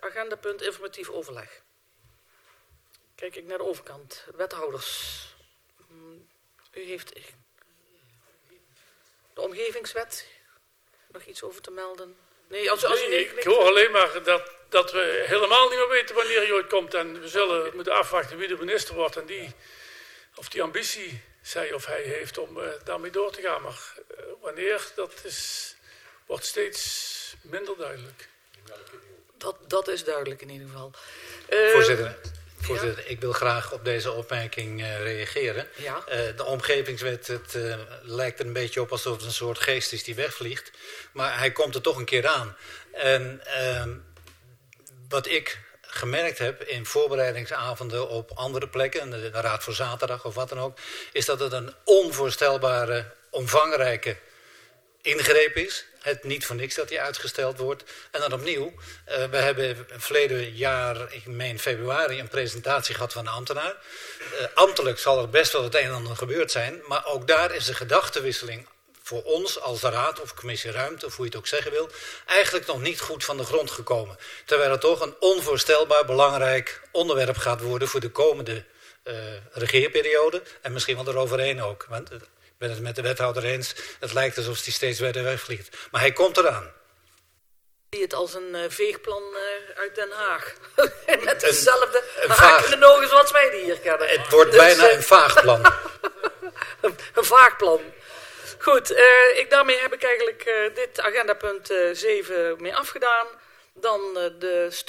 agendapunt informatief overleg. Kijk ik naar de overkant. Wethouders. U heeft de omgevingswet nog iets over te melden? Nee, als u ik hoor alleen maar dat we helemaal niet meer weten wanneer hij ooit komt. En we zullen moeten afwachten wie de minister wordt. En of die ambitie zij of hij heeft om daarmee door te gaan. Maar wanneer, wordt steeds minder duidelijk. Dat is duidelijk in ieder geval. Voorzitter, ik wil graag op deze opmerking reageren. Ja? De omgevingswet, het lijkt er een beetje op alsof het een soort geest is die wegvliegt. Maar hij komt er toch een keer aan. En wat ik gemerkt heb in voorbereidingsavonden op andere plekken, de Raad voor Zaterdag of wat dan ook, is dat het een onvoorstelbare, omvangrijke ingreep is. Het niet voor niks dat die uitgesteld wordt. En dan opnieuw, we hebben verleden jaar, ik meen februari, een presentatie gehad van een ambtenaar. Ambtelijk zal er best wel het een en ander gebeurd zijn, maar ook daar is de gedachtenwisseling voor ons als raad of commissie ruimte, of hoe je het ook zeggen wil, eigenlijk nog niet goed van de grond gekomen. Terwijl het toch een onvoorstelbaar belangrijk onderwerp gaat worden voor de komende regeerperiode en misschien wel eroverheen ook. Want ik ben het met de wethouder eens, het lijkt alsof hij steeds verder wegvliegt. Maar hij komt eraan. Ik zie het als een veegplan uit Den Haag. Met dezelfde hakende nogen zoals wij die hier kennen. Het wordt bijna een vaag plan. Een vaag plan. Goed, daarmee heb ik eigenlijk dit agendapunt 7 mee afgedaan. Dan de